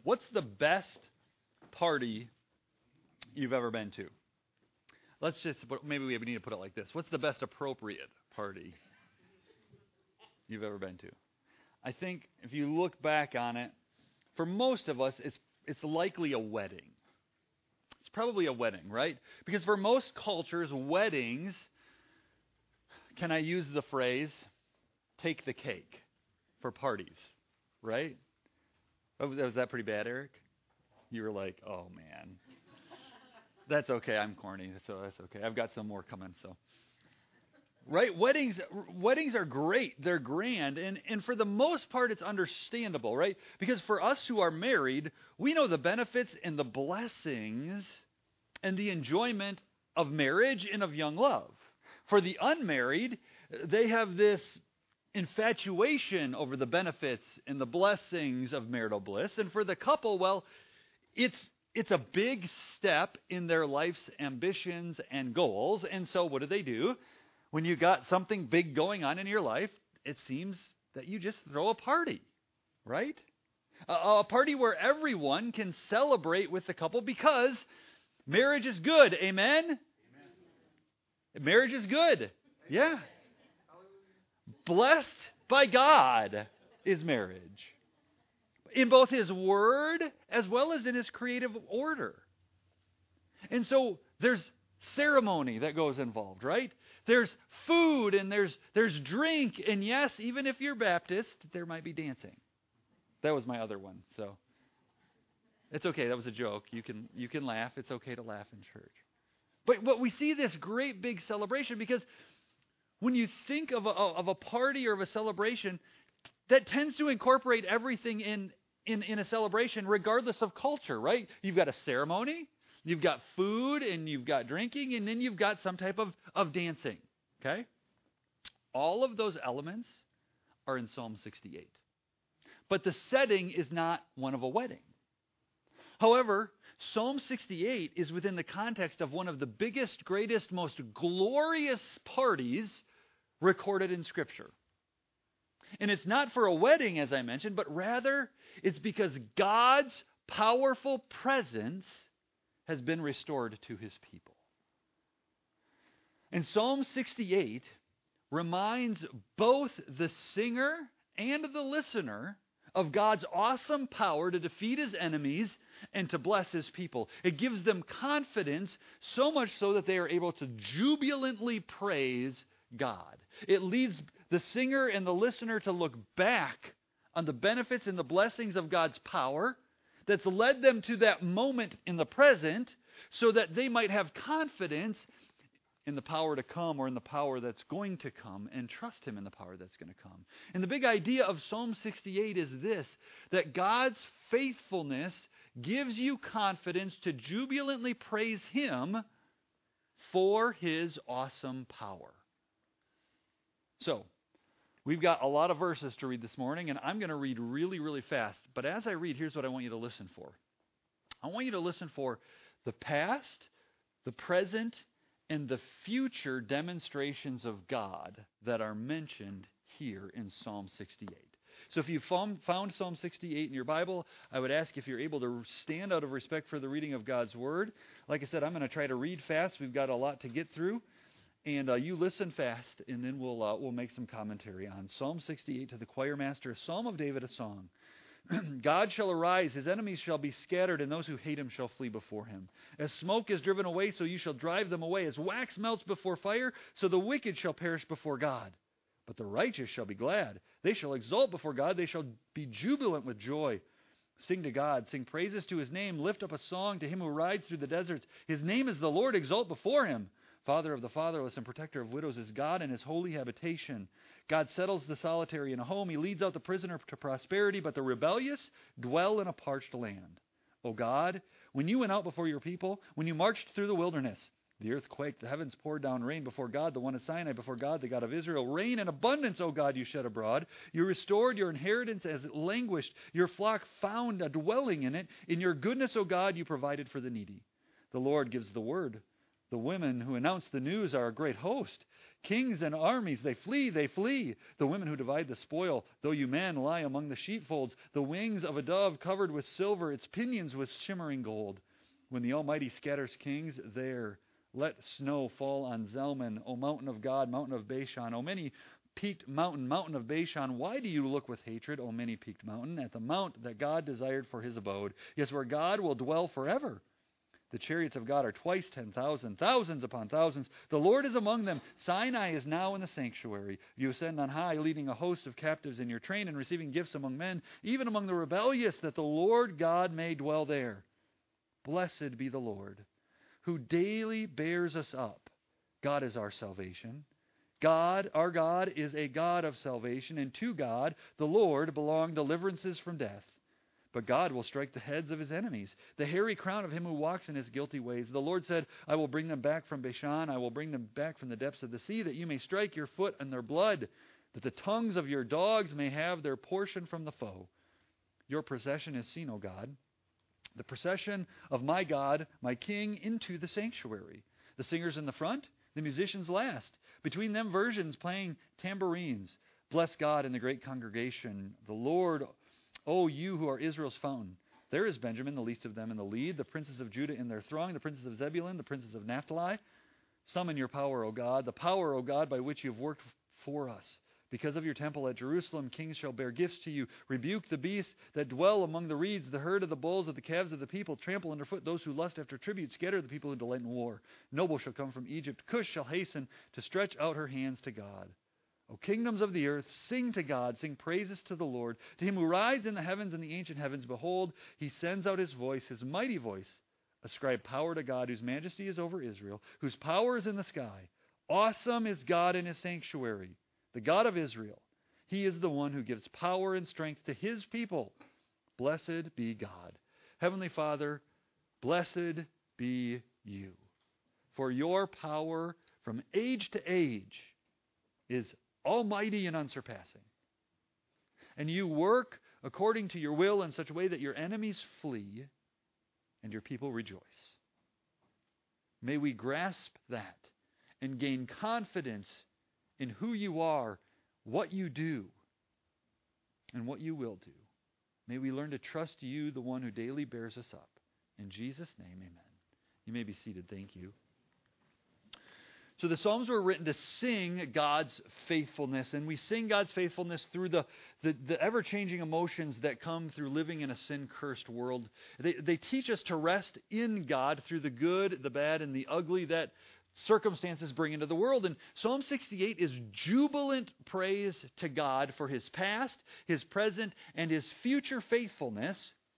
What's the best party you've ever been to? Maybe we need to put it like this. What's the best appropriate party you've ever been to? I think if you look back on it, for most of us, it's likely a wedding. It's probably a wedding, right? Because for most cultures, weddings, can I use the phrase, take the cake for parties, right? Was that pretty bad, Eric? You were like, oh man. That's okay, I'm corny, so that's okay. I've got some more coming, so. Right? Weddings are great. They're grand. And for the most part, it's understandable, right? Because for us who are married, we know the benefits and the blessings and the enjoyment of marriage and of young love. For the unmarried, they have this infatuation over the benefits and the blessings of marital bliss. And for the couple, well, it's a big step in their life's ambitions and goals. And so what do? When you got something big going on in your life, it seems that you just throw a party, right? A party where everyone can celebrate with the couple because marriage is good. Amen? Amen. Marriage is good. Yeah. Blessed by God is marriage. In both His Word as well as in His creative order. And so there's ceremony that goes involved, right? There's food and there's drink, and yes, even if you're Baptist, there might be dancing. That was my other one, so it's okay. That was a joke. You can laugh. It's okay to laugh in church. But we see this great big celebration because when you think of a party or of a celebration, that tends to incorporate everything in a celebration, regardless of culture, right? You've got a ceremony. You've got food and you've got drinking, and then you've got some type of dancing, okay? All of those elements are in Psalm 68. But the setting is not one of a wedding. However, Psalm 68 is within the context of one of the biggest, greatest, most glorious parties recorded in Scripture. And it's not for a wedding, as I mentioned, but rather it's because God's powerful presence has been restored to His people. And Psalm 68 reminds both the singer and the listener of God's awesome power to defeat His enemies and to bless His people. It gives them confidence, so much so that they are able to jubilantly praise God. It leads the singer and the listener to look back on the benefits and the blessings of God's power that's led them to that moment in the present so that they might have confidence in the power to come or in the power that's going to come and trust Him in the power that's going to come. And the big idea of Psalm 68 is this, that God's faithfulness gives you confidence to jubilantly praise Him for His awesome power. So, we've got a lot of verses to read this morning, and I'm going to read really, really fast. But as I read, here's what I want you to listen for. I want you to listen for the past, the present, and the future demonstrations of God that are mentioned here in Psalm 68. So if you found Psalm 68 in your Bible, I would ask if you're able to stand out of respect for the reading of God's Word. Like I said, I'm going to try to read fast. We've got a lot to get through. And you listen fast, and then we'll make some commentary on Psalm 68 to the choir master, a psalm of David, a song. God shall arise, His enemies shall be scattered, and those who hate Him shall flee before Him. As smoke is driven away, so you shall drive them away. As wax melts before fire, so the wicked shall perish before God. But the righteous shall be glad. They shall exult before God. They shall be jubilant with joy. Sing to God. Sing praises to His name. Lift up a song to Him who rides through the deserts. His name is the Lord. Exult before Him. Father of the fatherless and protector of widows is God in His holy habitation. God settles the solitary in a home. He leads out the prisoner to prosperity, but the rebellious dwell in a parched land. O God, when you went out before your people, when you marched through the wilderness, the earth quaked, the heavens poured down rain before God, the one at Sinai, before God, the God of Israel. Rain in abundance, O God, you shed abroad. You restored your inheritance as it languished. Your flock found a dwelling in it. In your goodness, O God, you provided for the needy. The Lord gives the word. The women who announce the news are a great host. Kings and armies, they flee, they flee. The women who divide the spoil, though you men lie among the sheepfolds. The wings of a dove covered with silver, its pinions with shimmering gold. When the Almighty scatters kings, there let snow fall on Zalman, O mountain of God, mountain of Bashan. O many peaked mountain, mountain of Bashan, why do you look with hatred, O many peaked mountain, at the mount that God desired for his abode? Yes, where God will dwell forever. The chariots of God are twice 10,000, thousands upon thousands. The Lord is among them. Sinai is now in the sanctuary. You ascend on high, leading a host of captives in your train and receiving gifts among men, even among the rebellious, that the Lord God may dwell there. Blessed be the Lord, who daily bears us up. God is our salvation. God, our God, is a God of salvation, and to God, the Lord, belong deliverances from death. But God will strike the heads of his enemies, the hairy crown of him who walks in his guilty ways. The Lord said, I will bring them back from Bashan. I will bring them back from the depths of the sea, that you may strike your foot in their blood, that the tongues of your dogs may have their portion from the foe. Your procession is seen, O God, the procession of my God, my King, into the sanctuary. The singers in the front, the musicians last. Between them virgins playing tambourines. Bless God in the great congregation. The Lord, O you who are Israel's fountain. There is Benjamin, the least of them, in the lead, the princes of Judah in their throng, the princes of Zebulun, the princes of Naphtali. Summon your power, O God, the power, O God, by which you have worked for us. Because of your temple at Jerusalem, kings shall bear gifts to you. Rebuke the beasts that dwell among the reeds, the herd of the bulls, of the calves of the people. Trample underfoot those who lust after tribute. Scatter the people who delight in war. Noble shall come from Egypt. Cush shall hasten to stretch out her hands to God. O kingdoms of the earth, sing to God, sing praises to the Lord. To him who rides in the heavens and the ancient heavens, behold, he sends out his voice, his mighty voice. Ascribe power to God, whose majesty is over Israel, whose power is in the sky. Awesome is God in his sanctuary, the God of Israel. He is the one who gives power and strength to his people. Blessed be God. Heavenly Father, blessed be you. For your power from age to age is almighty and unsurpassing. And you work according to your will in such a way that your enemies flee and your people rejoice. May we grasp that and gain confidence in who you are, what you do, and what you will do. May we learn to trust you, the one who daily bears us up. In Jesus' name, amen. You may be seated. Thank you. So the Psalms were written to sing God's faithfulness, and we sing God's faithfulness through the ever-changing emotions that come through living in a sin-cursed world. They teach us to rest in God through the good, the bad, and the ugly that circumstances bring into the world. And Psalm 68 is jubilant praise to God for his past, his present, and his future faithfulness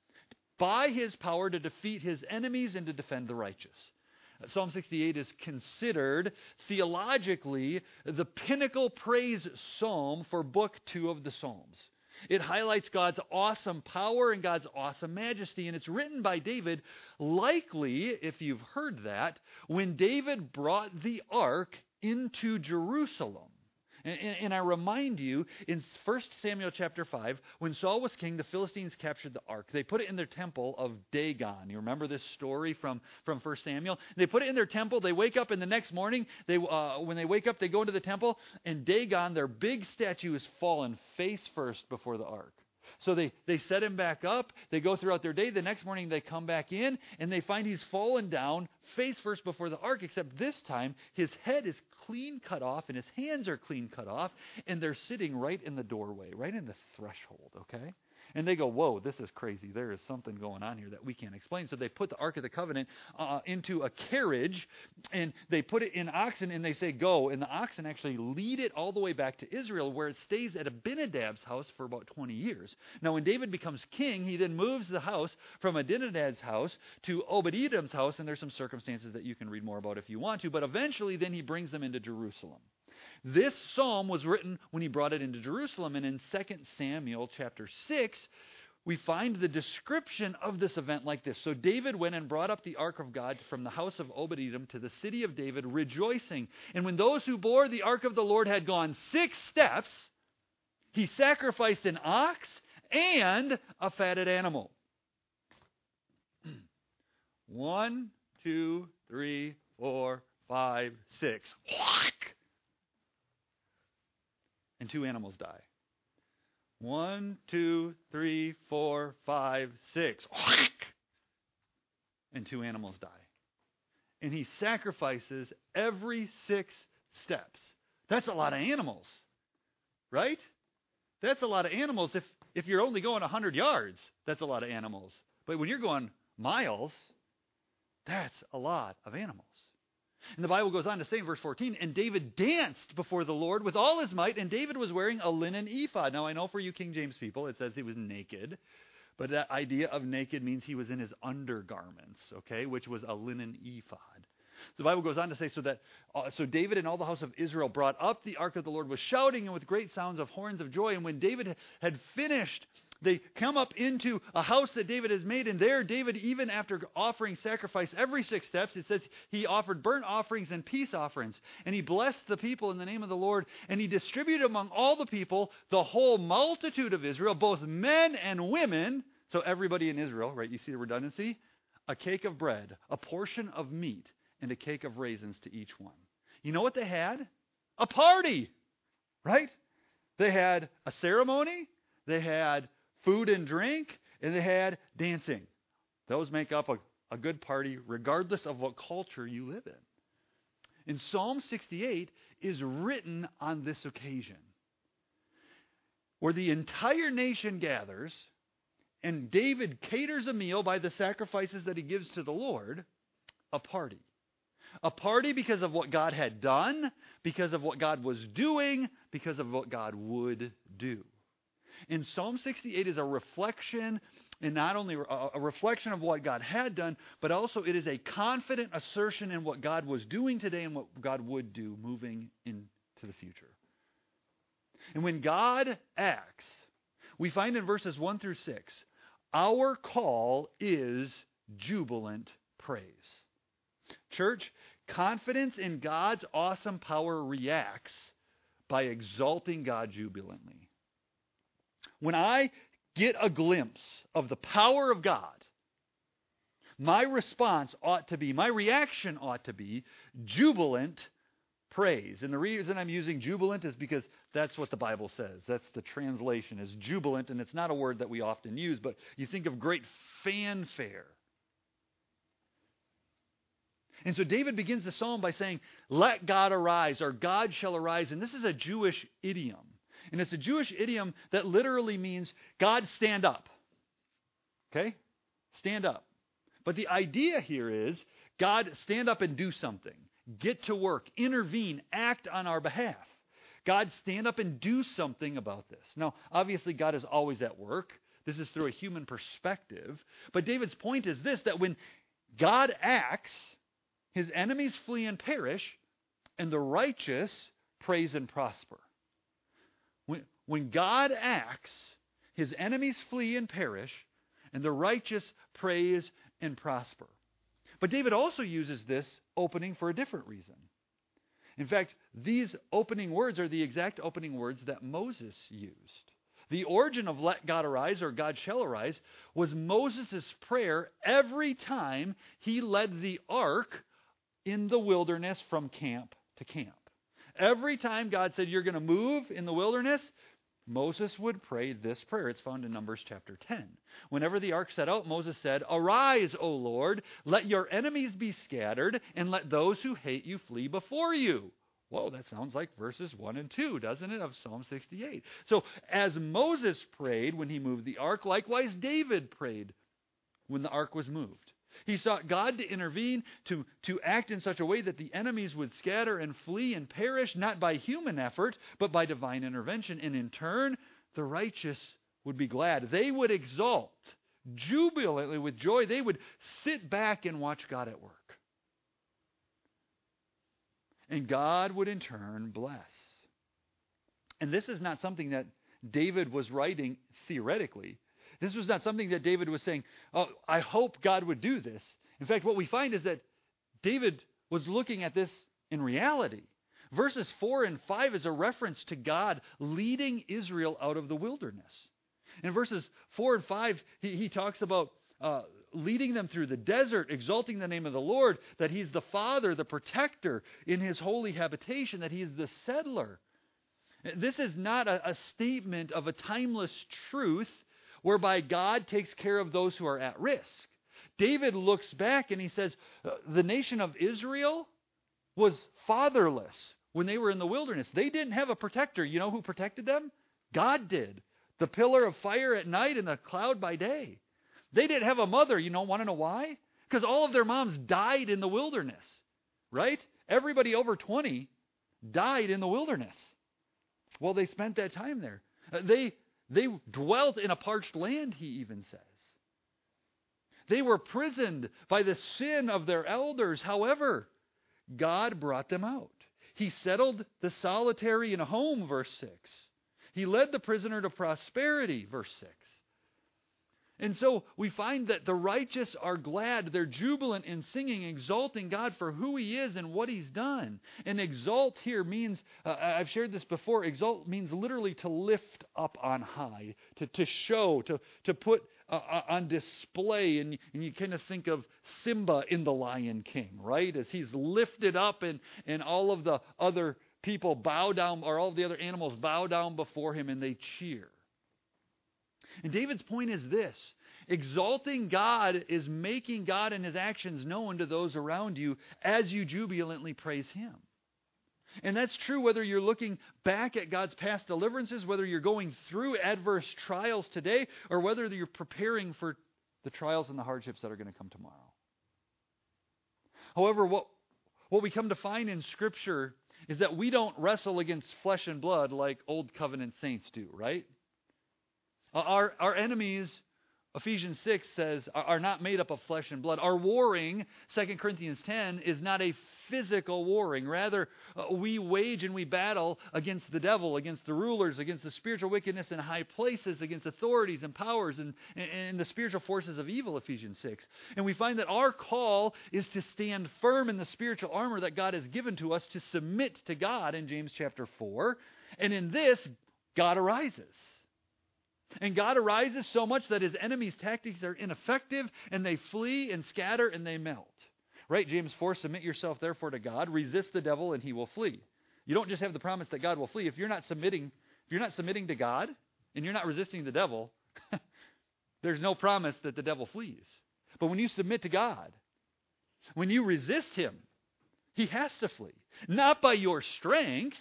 by his power to defeat his enemies and to defend the righteous. Psalm 68 is considered theologically the pinnacle praise psalm for Book 2 of the Psalms. It highlights God's awesome power and God's awesome majesty, and it's written by David, likely, if you've heard that, when David brought the ark into Jerusalem. And I remind you, in 1 Samuel chapter 5, when Saul was king, the Philistines captured the ark. They put it in their temple of Dagon. You remember this story from 1 Samuel? They put it in their temple. They wake up, and the next morning, when they wake up, they go into the temple, and Dagon, their big statue, is fallen face first before the ark. So they set him back up. They go throughout their day. The next morning they come back in, and they find he's fallen down face first before the ark, except this time his head is clean cut off and his hands are clean cut off, and they're sitting right in the doorway, right in the threshold, okay? And they go, whoa, this is crazy. There is something going on here that we can't explain. So they put the Ark of the Covenant into a carriage, and they put it in oxen, and they say, go. And the oxen actually lead it all the way back to Israel, where it stays at Abinadab's house for about 20 years. Now, when David becomes king, he then moves the house from Abinadab's house to Obed-Edom's house, and there's some circumstances that you can read more about if you want to. But eventually, then he brings them into Jerusalem. This psalm was written when he brought it into Jerusalem, and in 2 Samuel chapter 6, we find the description of this event like this. So David went and brought up the ark of God from the house of Obed-Edom to the city of David, rejoicing. And when those who bore the ark of the Lord had gone 6 steps, he sacrificed an ox and a fatted animal. 1, 2, 3, 4, 5, 6. And 2 animals die. 1, 2, 3, 4, 5, 6. And 2 animals die. And he sacrifices every 6 steps. That's a lot of animals, right? That's a lot of animals. If you're only going 100 yards, that's a lot of animals. But when you're going miles, that's a lot of animals. And the Bible goes on to say in verse 14, and David danced before the Lord with all his might, and David was wearing a linen ephod. Now, I know for you King James people, it says he was naked. But that idea of naked means he was in his undergarments, okay, which was a linen ephod. The Bible goes on to say, so David and all the house of Israel brought up the ark of the Lord with shouting and with great sounds of horns of joy. And when David had finished, they come up into a house that David has made. And there David, even after offering sacrifice every 6 steps, it says he offered burnt offerings and peace offerings. And he blessed the people in the name of the Lord. And he distributed among all the people, the whole multitude of Israel, both men and women. So everybody in Israel, right? You see the redundancy? A cake of bread, a portion of meat, and a cake of raisins to each one. You know what they had? A party, right? They had a ceremony, they had food and drink, and they had dancing. Those make up a good party regardless of what culture you live in. And Psalm 68 is written on this occasion, where the entire nation gathers, and David caters a meal by the sacrifices that he gives to the Lord, a party. A party because of what God had done, because of what God was doing, because of what God would do. And Psalm 68 is a reflection, and not only a reflection of what God had done, but also it is a confident assertion in what God was doing today and what God would do moving into the future. And when God acts, we find in verses 1 through 6, our call is jubilant praise. Church, confidence in God's awesome power reacts by exalting God jubilantly. When I get a glimpse of the power of God, my response ought to be, my reaction ought to be jubilant praise. And the reason I'm using jubilant is because that's what the Bible says. That's the translation, is jubilant, and it's not a word that we often use, but you think of great fanfare. And so David begins the psalm by saying, let God arise, or God shall arise. And this is a Jewish idiom. And it's a Jewish idiom that literally means God stand up. Okay? Stand up. But the idea here is God stand up and do something. Get to work. Intervene. Act on our behalf. God stand up and do something about this. Now, obviously God is always at work. This is through a human perspective. But David's point is this, that when God acts, his enemies flee and perish, and the righteous praise and prosper. When God acts, his enemies flee and perish, and the righteous praise and prosper. But David also uses this opening for a different reason. In fact, these opening words are the exact opening words that Moses used. The origin of let God arise, or God shall arise, was Moses' prayer every time he led the ark in the wilderness from camp to camp. Every time God said, you're going to move in the wilderness, Moses would pray this prayer. It's found in Numbers chapter 10. Whenever the ark set out, Moses said, arise, O Lord, let your enemies be scattered, and let those who hate you flee before you. Whoa, that sounds like verses 1 and 2, doesn't it, of Psalm 68. So as Moses prayed when he moved the ark, likewise David prayed when the ark was moved. He sought God to intervene, to act in such a way that the enemies would scatter and flee and perish, not by human effort, but by divine intervention. And in turn, the righteous would be glad. They would exult jubilantly with joy. They would sit back and watch God at work. And God would in turn bless. And this is not something that David was writing theoretically. This was not something that David was saying, oh, I hope God would do this. In fact, what we find is that David was looking at this in reality. Verses 4 and 5 is a reference to God leading Israel out of the wilderness. In verses 4 and 5, he talks about leading them through the desert, exalting the name of the Lord, that He's the Father, the protector in His holy habitation, that He is the settler. This is not a statement of a timeless truth whereby God takes care of those who are at risk. David looks back and he says, the nation of Israel was fatherless when they were in the wilderness. They didn't have a protector. You know who protected them? God did. The pillar of fire at night and the cloud by day. They didn't have a mother. Want to know why? Because all of their moms died in the wilderness, right? Everybody over 20 died in the wilderness. Well, they spent that time there. They dwelt in a parched land, he even says. They were prisoned by the sin of their elders. However, God brought them out. He settled the solitary in a home, verse 6. He led the prisoner to prosperity, verse 6. And so we find that the righteous are glad. They're jubilant in singing, exalting God for who He is and what He's done. And exalt here means, I've shared this before, exalt means literally to lift up on high, to show, to put on display. And you kind of think of Simba in The Lion King, right? As he's lifted up and all of the other people bow down, or all of the other animals bow down before him and they cheer. And David's point is this: exalting God is making God and His actions known to those around you as you jubilantly praise Him. And that's true whether you're looking back at God's past deliverances, whether you're going through adverse trials today, or whether you're preparing for the trials and the hardships that are going to come tomorrow. However, what we come to find in Scripture is that we don't wrestle against flesh and blood like Old Covenant saints do, right? Our enemies, Ephesians 6 says, are not made up of flesh and blood. Our warring, 2 Corinthians 10, is not a physical warring. Rather, we wage and we battle against the devil, against the rulers, against the spiritual wickedness in high places, against authorities and powers and the spiritual forces of evil, Ephesians 6. And we find that our call is to stand firm in the spiritual armor that God has given to us, to submit to God in James chapter 4. And in this, God arises. And God arises so much that His enemies' tactics are ineffective, and they flee and scatter and they melt. Right? James 4, submit yourself therefore to God, resist the devil and he will flee. You don't just have the promise that God will flee. If you're not submitting to God and you're not resisting the devil, there's no promise that the devil flees. But when you submit to God, when you resist Him, He has to flee. Not by your strength,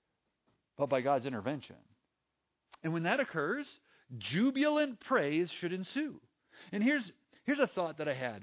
but by God's intervention. And when that occurs, jubilant praise should ensue. And here's a thought that I had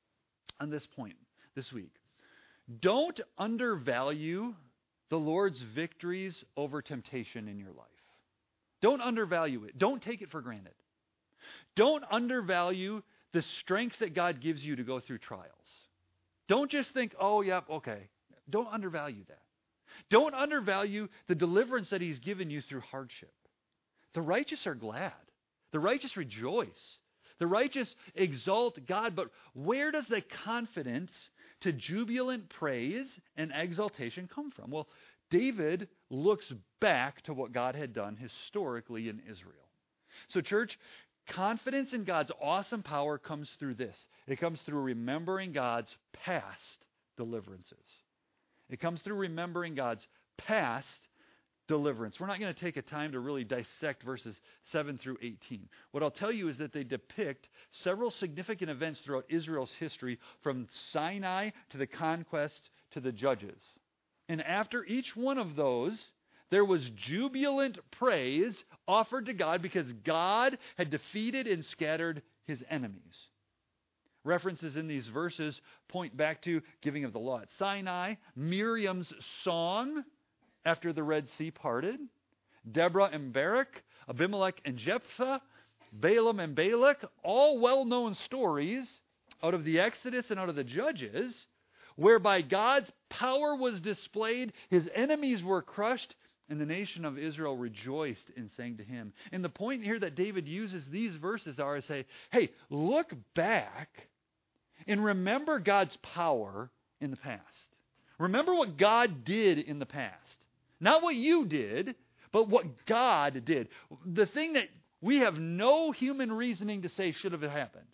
on this point this week. Don't undervalue the Lord's victories over temptation in your life. Don't undervalue it. Don't take it for granted. Don't undervalue the strength that God gives you to go through trials. Don't just think, oh, yeah, okay. Don't undervalue that. Don't undervalue the deliverance that He's given you through hardship. The righteous are glad. The righteous rejoice. The righteous exalt God. But where does the confidence to jubilant praise and exaltation come from? Well, David looks back to what God had done historically in Israel. So, church, confidence in God's awesome power comes through this. It comes through remembering God's past deliverances. It comes through remembering God's past deliverance. We're not going to take a time to really dissect verses 7 through 18. What I'll tell you is that they depict several significant events throughout Israel's history, from Sinai to the conquest to the judges. And after each one of those, there was jubilant praise offered to God because God had defeated and scattered His enemies. References in these verses point back to giving of the law at Sinai, Miriam's song after the Red Sea parted, Deborah and Barak, Abimelech and Jephthah, Balaam and Balak, all well-known stories out of the Exodus and out of the Judges, whereby God's power was displayed, His enemies were crushed, and the nation of Israel rejoiced and sang to Him. And the point here that David uses these verses are to say, hey, look back and remember God's power in the past. Remember what God did in the past. Not what you did, but what God did. The thing that we have no human reasoning to say should have happened.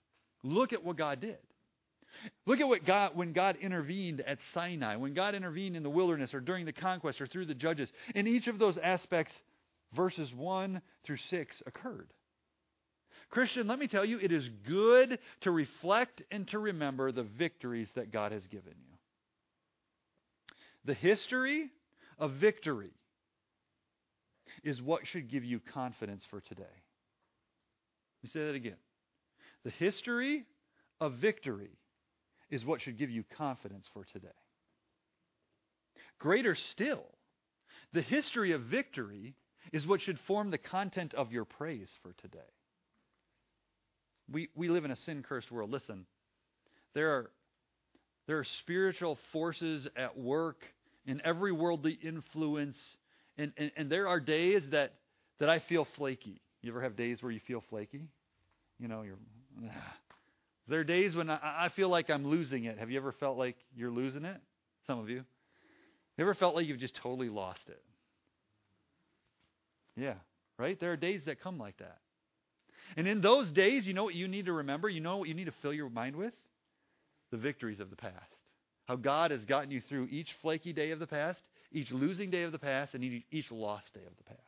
Look at what God did. Look at when God intervened at Sinai, when God intervened in the wilderness or during the conquest or through the judges. In each of those aspects, verses 1 through 6 occurred. Christian, let me tell you, it is good to reflect and to remember the victories that God has given you. The history of victory is what should give you confidence for today. Let me say that again. The history of victory is what should give you confidence for today. Greater still, the history of victory is what should form the content of your praise for today. We live in a sin-cursed world. Listen, there are spiritual forces at work in every worldly influence, and there are days that I feel flaky. You ever have days where you feel flaky? You know, there are days when I feel like I'm losing it. Have you ever felt like you're losing it? Some of you. You ever felt like you've just totally lost it? Yeah, right? There are days that come like that. And in those days, you know what you need to remember? You know what you need to fill your mind with? The victories of the past. How God has gotten you through each flaky day of the past, each losing day of the past, and each lost day of the past.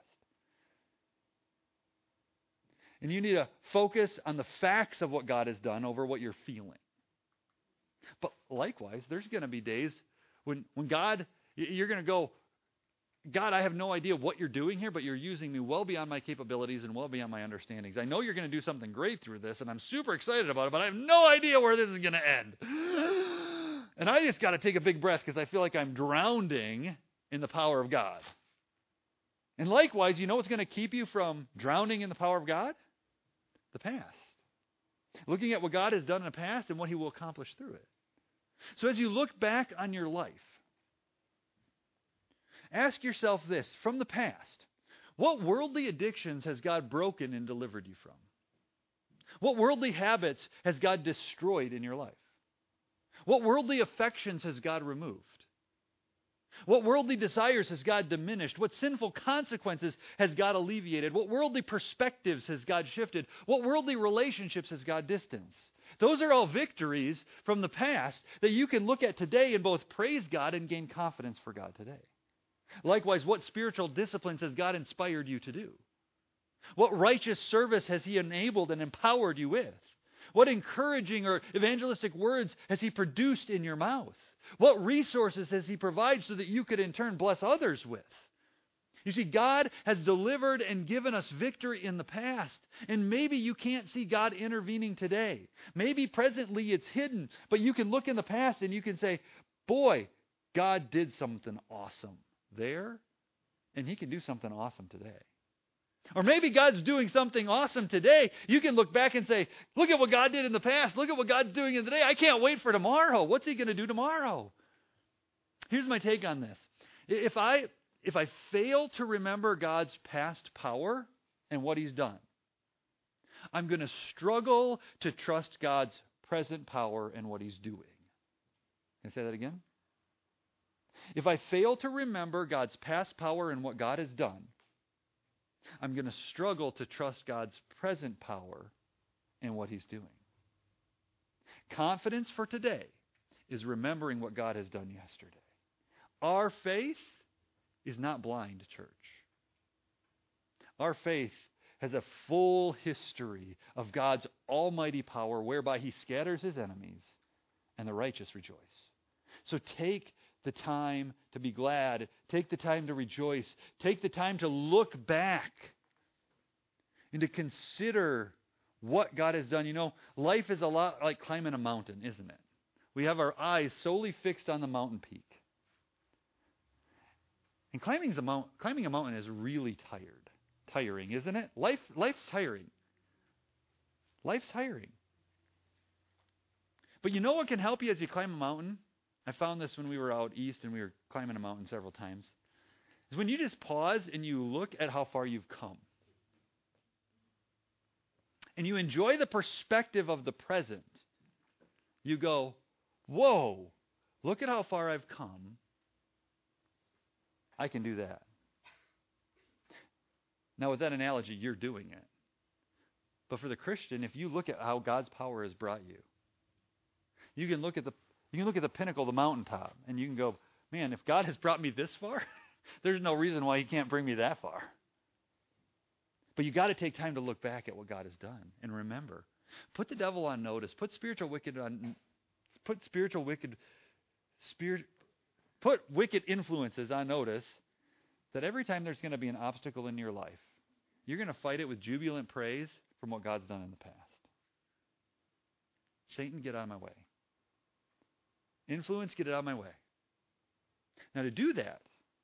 And you need to focus on the facts of what God has done over what you're feeling. But likewise, there's going to be days when God, you're going to go, God, I have no idea what you're doing here, but you're using me well beyond my capabilities and well beyond my understandings. I know you're going to do something great through this, and I'm super excited about it, but I have no idea where this is going to end. And I just got to take a big breath because I feel like I'm drowning in the power of God. And likewise, you know what's going to keep you from drowning in the power of God? The past. Looking at what God has done in the past and what He will accomplish through it. So as you look back on your life, ask yourself this, from the past, what worldly addictions has God broken and delivered you from? What worldly habits has God destroyed in your life? What worldly affections has God removed? What worldly desires has God diminished? What sinful consequences has God alleviated? What worldly perspectives has God shifted? What worldly relationships has God distanced? Those are all victories from the past that you can look at today and both praise God and gain confidence for God today. Likewise, what spiritual disciplines has God inspired you to do? What righteous service has He enabled and empowered you with? What encouraging or evangelistic words has He produced in your mouth? What resources has He provided so that you could in turn bless others with? You see, God has delivered and given us victory in the past. And maybe you can't see God intervening today. Maybe presently it's hidden, but you can look in the past and you can say, boy, God did something awesome there, and He can do something awesome today. Or maybe God's doing something awesome today. You can look back and say, look at what God did in the past. Look at what God's doing in today. I can't wait for tomorrow. What's He going to do tomorrow? Here's my take on this. If I fail to remember God's past power and what He's done, I'm going to struggle to trust God's present power and what He's doing. Can I say that again? If I fail to remember God's past power and what God has done, I'm going to struggle to trust God's present power and what He's doing. Confidence for today is remembering what God has done yesterday. Our faith is not blind, church. Our faith has a full history of God's almighty power whereby He scatters His enemies and the righteous rejoice. So take the time to be glad. Take the time to rejoice. Take the time to look back and to consider what God has done. You know, life is a lot like climbing a mountain, isn't it? We have our eyes solely fixed on the mountain peak. And climbing a mountain is really tiring, isn't it? Life's tiring. Life's tiring. But you know what can help you as you climb a mountain? I found this when we were out east and we were climbing a mountain several times. Is when you just pause and you look at how far you've come. And you enjoy the perspective of the present. You go, whoa, look at how far I've come. I can do that. Now with that analogy, you're doing it. But for the Christian, if you look at how God's power has brought you, you can look at the pinnacle, the mountaintop, and you can go, man, if God has brought me this far, there's no reason why he can't bring me that far. But you got to take time to look back at what God has done and remember. Put the devil on notice. Put wicked influences on notice that every time there's going to be an obstacle in your life, you're going to fight it with jubilant praise from what God's done in the past. Satan, get out of my way. Influence, get it out of my way. Now to do that,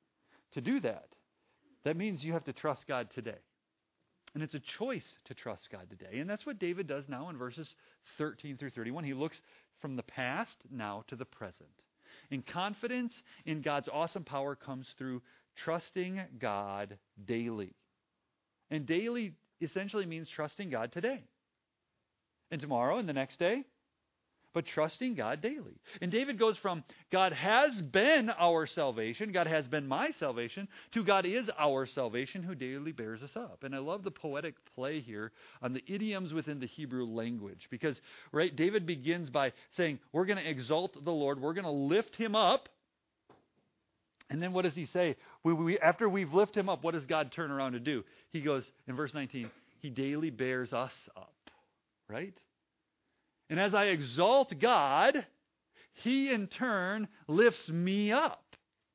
that means you have to trust God today. And it's a choice to trust God today. And that's what David does now in verses 13 through 31. He looks from the past now to the present. And confidence in God's awesome power comes through trusting God daily. And daily essentially means trusting God today. And tomorrow and the next day. But trusting God daily. And David goes from God has been our salvation, God has been my salvation, to God is our salvation who daily bears us up. And I love the poetic play here on the idioms within the Hebrew language. Because, right, David begins by saying, we're going to exalt the Lord, we're going to lift him up. And then what does he say? After we've lifted him up, what does God turn around to do? He goes, in verse 19, he daily bears us up. Right? And as I exalt God, he in turn lifts me up.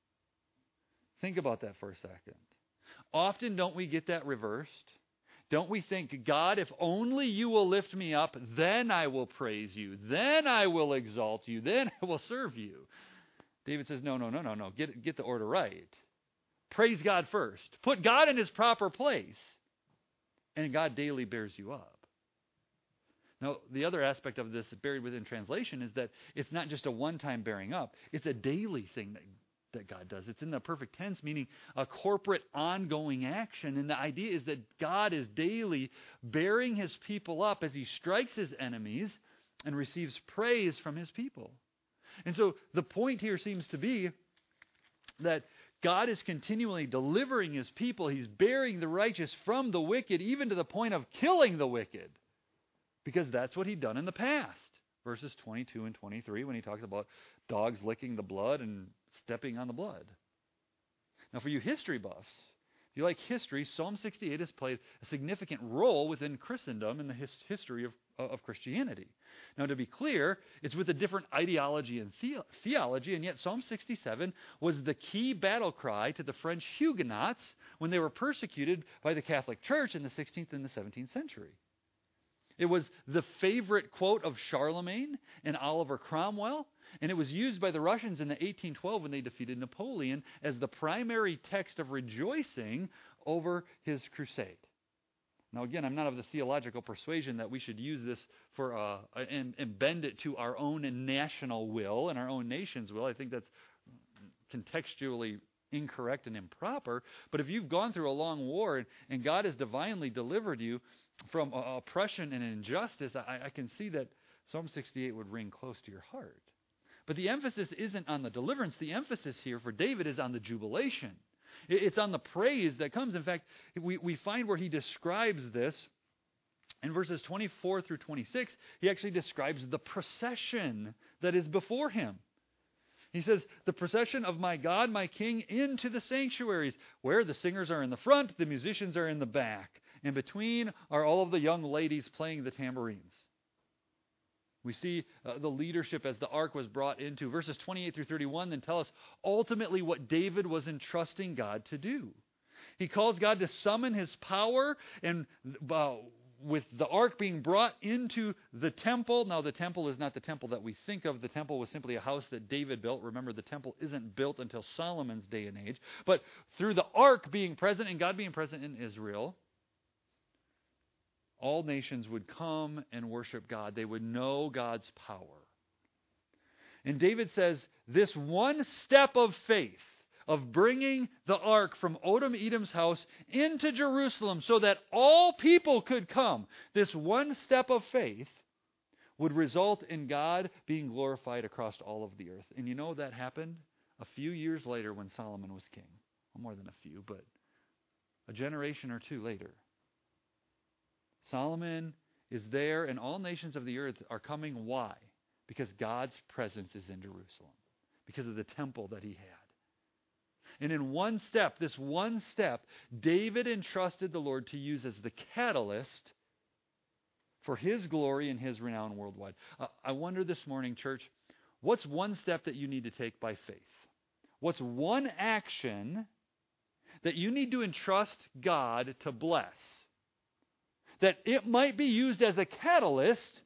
Think about that for a second. Often don't we get that reversed? Don't we think, God, if only you will lift me up, then I will praise you, then I will exalt you, then I will serve you. David says, no. Get the order right. Praise God first. Put God in his proper place. And God daily bears you up. Now, the other aspect of this buried within translation is that it's not just a one-time bearing up. It's a daily thing that God does. It's in the perfect tense, meaning a corporate ongoing action. And the idea is that God is daily bearing his people up as he strikes his enemies and receives praise from his people. And so the point here seems to be that God is continually delivering his people. He's bearing the righteous from the wicked, even to the point of killing the wicked. Because that's what he'd done in the past. Verses 22 and 23 when he talks about dogs licking the blood and stepping on the blood. Now for you history buffs, if you like history, Psalm 68 has played a significant role within Christendom in the history of Christianity. Now to be clear, it's with a different ideology and theology, and yet Psalm 67 was the key battle cry to the French Huguenots when they were persecuted by the Catholic Church in the 16th and the 17th century. It was the favorite quote of Charlemagne and Oliver Cromwell, and it was used by the Russians in the 1812 when they defeated Napoleon as the primary text of rejoicing over his crusade. Now again, I'm not of the theological persuasion that we should use this for and bend it to our own national will and our own nation's will. I think that's contextually incorrect and improper. But if you've gone through a long war and God has divinely delivered you from oppression and injustice, I can see that Psalm 68 would ring close to your heart. But the emphasis isn't on the deliverance. The emphasis here for David is on the jubilation. It's on the praise that comes. In fact, we find where he describes this in verses 24 through 26. He actually describes the procession that is before him. He says, the procession of my God, my King, into the sanctuaries, where the singers are in the front, the musicians are in the back. In between are all of the young ladies playing the tambourines. We see the leadership as the ark was brought into. Verses 28 through 31 then tell us ultimately what David was entrusting God to do. He calls God to summon his power, and with the ark being brought into the temple. Now, the temple is not the temple that we think of. The temple was simply a house that David built. Remember, the temple isn't built until Solomon's day and age. But through the ark being present and God being present in Israel, all nations would come and worship God. They would know God's power. And David says, this one step of faith, of bringing the ark from Odom-Edom's house into Jerusalem so that all people could come, this one step of faith would result in God being glorified across all of the earth. And you know that happened a few years later when Solomon was king. Well, more than a few, but a generation or two later. Solomon is there, and all nations of the earth are coming. Why? Because God's presence is in Jerusalem, because of the temple that he had. And in this one step, David entrusted the Lord to use as the catalyst for his glory and his renown worldwide. I wonder this morning, church, what's one step that you need to take by faith? What's one action that you need to entrust God to bless? That it might be used as a catalyst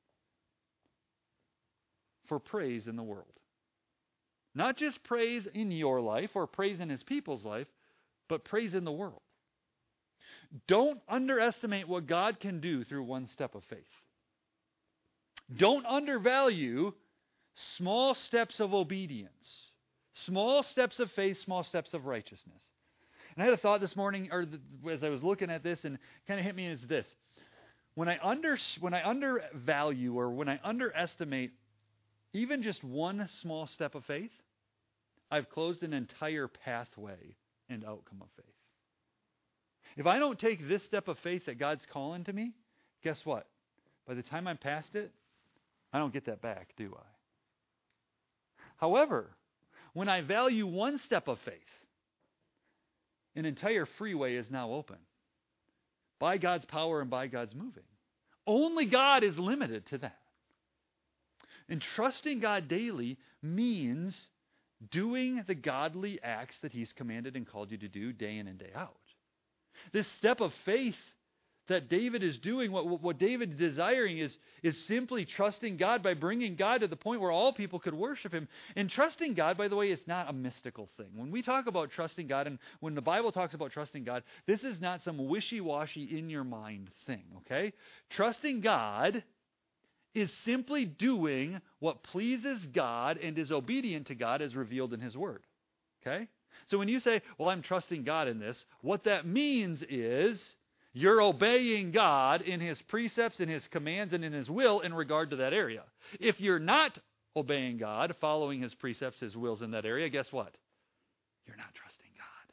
for praise in the world. Not just praise in your life or praise in his people's life, but praise in the world. Don't underestimate what God can do through one step of faith. Don't undervalue small steps of obedience, small steps of faith, small steps of righteousness. And I had a thought this morning, as I was looking at this, and it kind of hit me as this. When I undervalue or when I underestimate even just one small step of faith, I've closed an entire pathway and outcome of faith. If I don't take this step of faith that God's calling to me, guess what? By the time I'm past it, I don't get that back, do I? However, when I value one step of faith, an entire freeway is now open by God's power and by God's moving. Only God is limited to that. And trusting God daily means doing the godly acts that he's commanded and called you to do day in and day out. This step of faith that David is doing, what David's desiring is simply trusting God by bringing God to the point where all people could worship him. And trusting God, by the way, is not a mystical thing. When we talk about trusting God, and when the Bible talks about trusting God, this is not some wishy-washy in your mind thing, okay? Trusting God is simply doing what pleases God and is obedient to God as revealed in his word, okay? So when you say, well, I'm trusting God in this, what that means is you're obeying God in his precepts, in his commands, and in his will in regard to that area. If you're not obeying God, following his precepts, his wills in that area, guess what? You're not trusting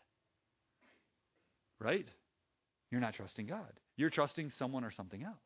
God. Right? You're not trusting God. You're trusting someone or something else.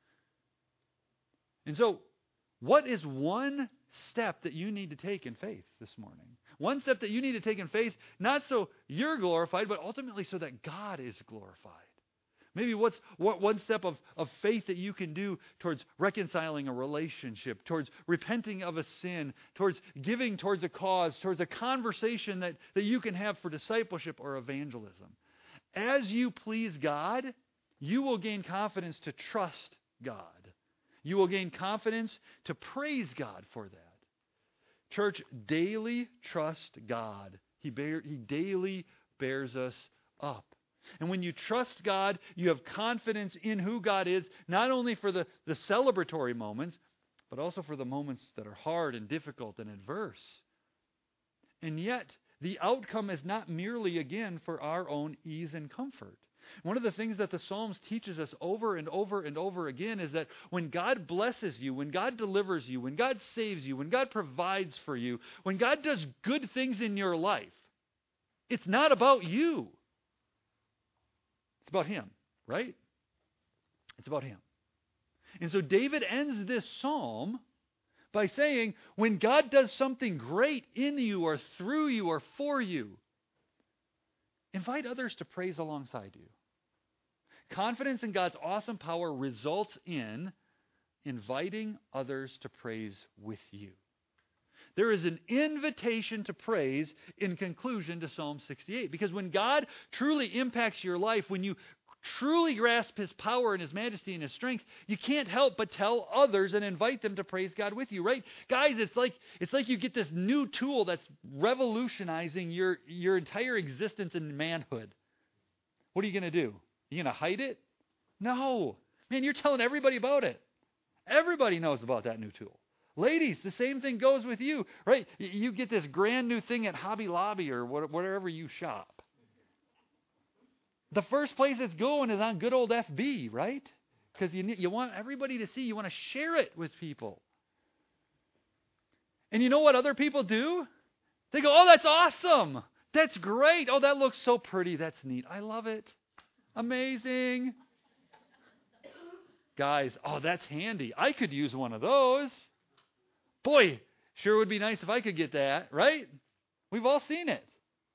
And so, what is one step that you need to take in faith this morning? One step that you need to take in faith, not so you're glorified, but ultimately so that God is glorified. Maybe what one step of faith that you can do towards reconciling a relationship, towards repenting of a sin, towards giving towards a cause, towards a conversation that you can have for discipleship or evangelism. As you please God, you will gain confidence to trust God. You will gain confidence to praise God for that. Church, daily trust God. He daily bears us up. And when you trust God, you have confidence in who God is, not only for the celebratory moments, but also for the moments that are hard and difficult and adverse. And yet, the outcome is not merely, again, for our own ease and comfort. One of the things that the Psalms teaches us over and over and over again is that when God blesses you, when God delivers you, when God saves you, when God provides for you, when God does good things in your life, it's not about you. It's about him, right? It's about him. And so David ends this psalm by saying, when God does something great in you or through you or for you, invite others to praise alongside you. Confidence in God's awesome power results in inviting others to praise with you. There is an invitation to praise in conclusion to Psalm 68. Because when God truly impacts your life, when you truly grasp his power and his majesty and his strength, you can't help but tell others and invite them to praise God with you, right? Guys, it's like you get this new tool that's revolutionizing your entire existence in manhood. What are you going to do? You going to hide it? No. Man, you're telling everybody about it. Everybody knows about that new tool. Ladies, the same thing goes with you, right? You get this brand new thing at Hobby Lobby or wherever you shop. The first place it's going is on good old FB, right? Because you want everybody to see. You want to share it with people. And you know what other people do? They go, oh, that's awesome. That's great. Oh, that looks so pretty. That's neat. I love it. Amazing. Guys, oh, that's handy. I could use one of those. Boy, sure would be nice if I could get that, right? We've all seen it.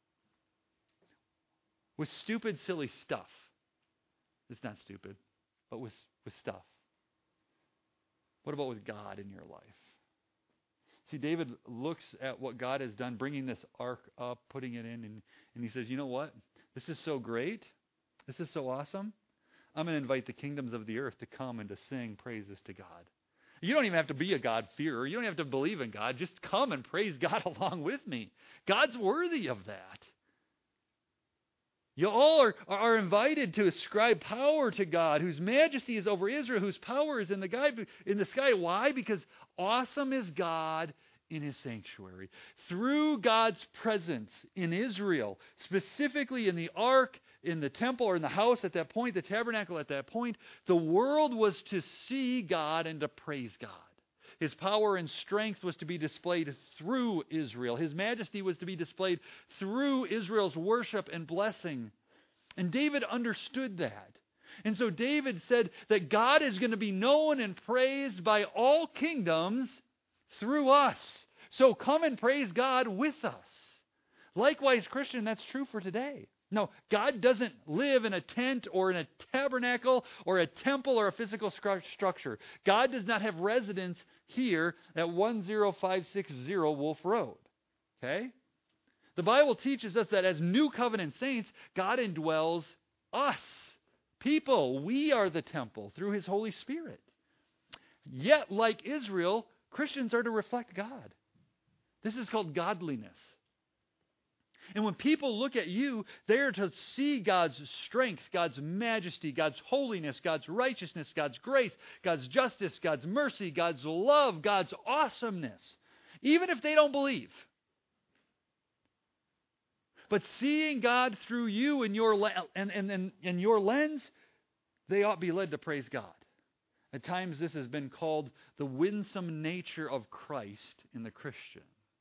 With stupid, silly stuff. It's not stupid, but with stuff. What about with God in your life? See, David looks at what God has done, bringing this ark up, putting it in, and he says, you know what? This is so great. This is so awesome. I'm going to invite the kingdoms of the earth to come and to sing praises to God. You don't even have to be a God-fearer. You don't have to believe in God. Just come and praise God along with me. God's worthy of that. You all are invited to ascribe power to God, whose majesty is over Israel, whose power is in the sky. Why? Because awesome is God in His sanctuary. Through God's presence in Israel, specifically in the ark, in the temple, or in the house at that point, the tabernacle at that point, the world was to see God and to praise God. His power and strength was to be displayed through Israel. His majesty was to be displayed through Israel's worship and blessing. And David understood that. And so David said that God is going to be known and praised by all kingdoms through us. So come and praise God with us. Likewise, Christian, that's true for today. No, God doesn't live in a tent or in a tabernacle or a temple or a physical structure. God does not have residence here at 10560 Wolf Road. Okay? The Bible teaches us that as new covenant saints, God indwells us, people. We are the temple through His Holy Spirit. Yet, like Israel, Christians are to reflect God. This is called godliness. And when people look at you, they are to see God's strength, God's majesty, God's holiness, God's righteousness, God's grace, God's justice, God's mercy, God's love, God's awesomeness, even if they don't believe. But seeing God through you and your lens, they ought to be led to praise God. At times this has been called the winsome nature of Christ in the Christian.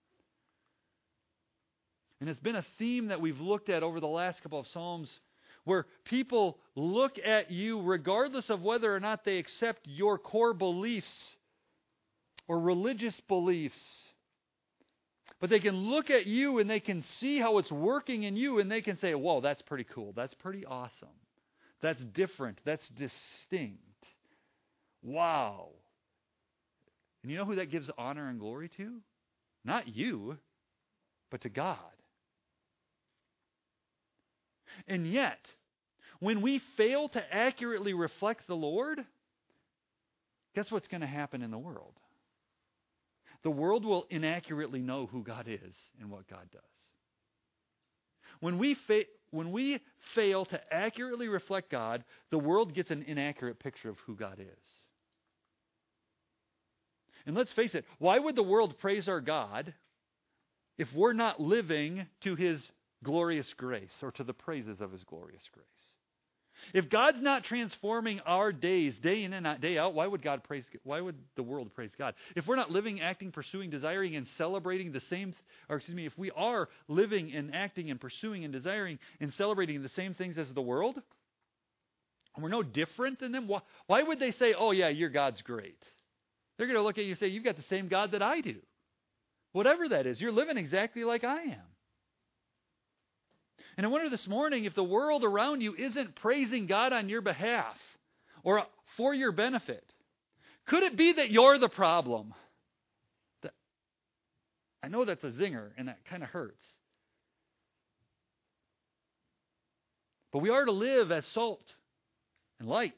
And it's been a theme that we've looked at over the last couple of Psalms, where people look at you regardless of whether or not they accept your core beliefs or religious beliefs. But they can look at you and they can see how it's working in you, and they can say, whoa, that's pretty cool. That's pretty awesome. That's different. That's distinct. Wow. And you know who that gives honor and glory to? Not you, but to God. And yet, when we fail to accurately reflect the Lord, guess what's going to happen in the world? The world will inaccurately know who God is and what God does. When we fail to accurately reflect God, the world gets an inaccurate picture of who God is. And let's face it, why would the world praise our God if we're not living to His glorious grace or to the praises of His glorious grace? If God's not transforming our days, day in and day out, why would the world praise God? If we're not living, acting, pursuing, desiring, and celebrating if we are living and acting and pursuing and desiring and celebrating the same things as the world, and we're no different than them, why would they say, oh yeah, your God's great? They're going to look at you and say, you've got the same God that I do. Whatever that is, you're living exactly like I am. And I wonder this morning if the world around you isn't praising God on your behalf or for your benefit. Could it be that you're the problem? I know that's a zinger and that kind of hurts. But we are to live as salt and light.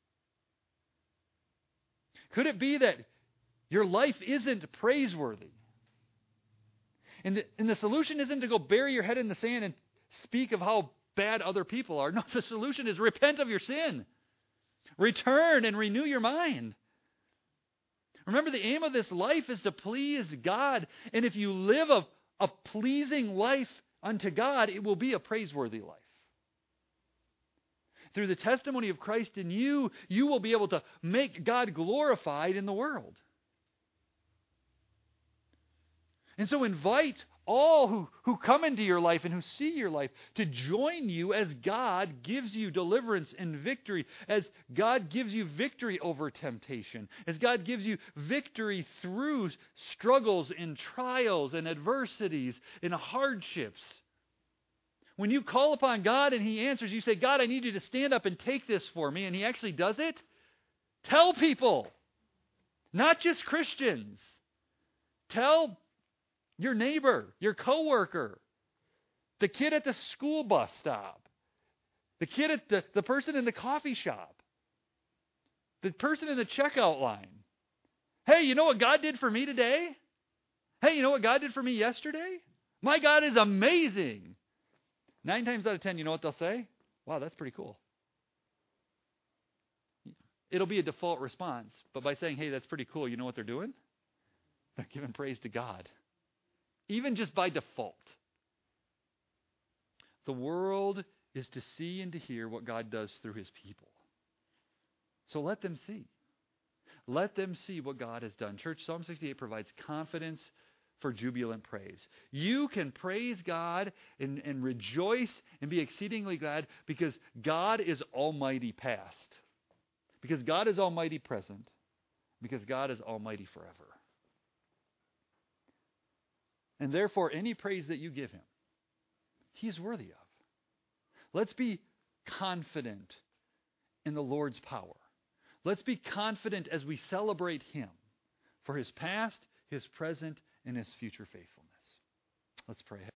Could it be that your life isn't praiseworthy? And the solution isn't to go bury your head in the sand and speak of how bad other people are. No, the solution is repent of your sin. Return and renew your mind. Remember, the aim of this life is to please God. And if you live a pleasing life unto God, it will be a praiseworthy life. Through the testimony of Christ in you, you will be able to make God glorified in the world. And so invite all who come into your life and who see your life to join you as God gives you deliverance and victory, as God gives you victory over temptation, as God gives you victory through struggles and trials and adversities and hardships. When you call upon God and He answers, you say, God, I need you to stand up and take this for me, and He actually does it. Tell people, not just Christians. Tell your neighbor, your coworker, the kid at the school bus stop, the kid at the person in the coffee shop, the person in the checkout line. Hey, you know what God did for me today? Hey, you know what God did for me yesterday? My God is amazing. 9 times out of 10, you know what they'll say? Wow, that's pretty cool. It'll be a default response, but by saying, hey, that's pretty cool, you know what they're doing? They're giving praise to God. Even just by default. The world is to see and to hear what God does through His people. So let them see. Let them see what God has done. Church, Psalm 68 provides confidence for jubilant praise. You can praise God and rejoice and be exceedingly glad because God is almighty past. Because God is almighty present. Because God is almighty forever. And therefore, any praise that you give Him, He is worthy of. Let's be confident in the Lord's power. Let's be confident as we celebrate Him for His past, His present, and His future faithfulness. Let's pray.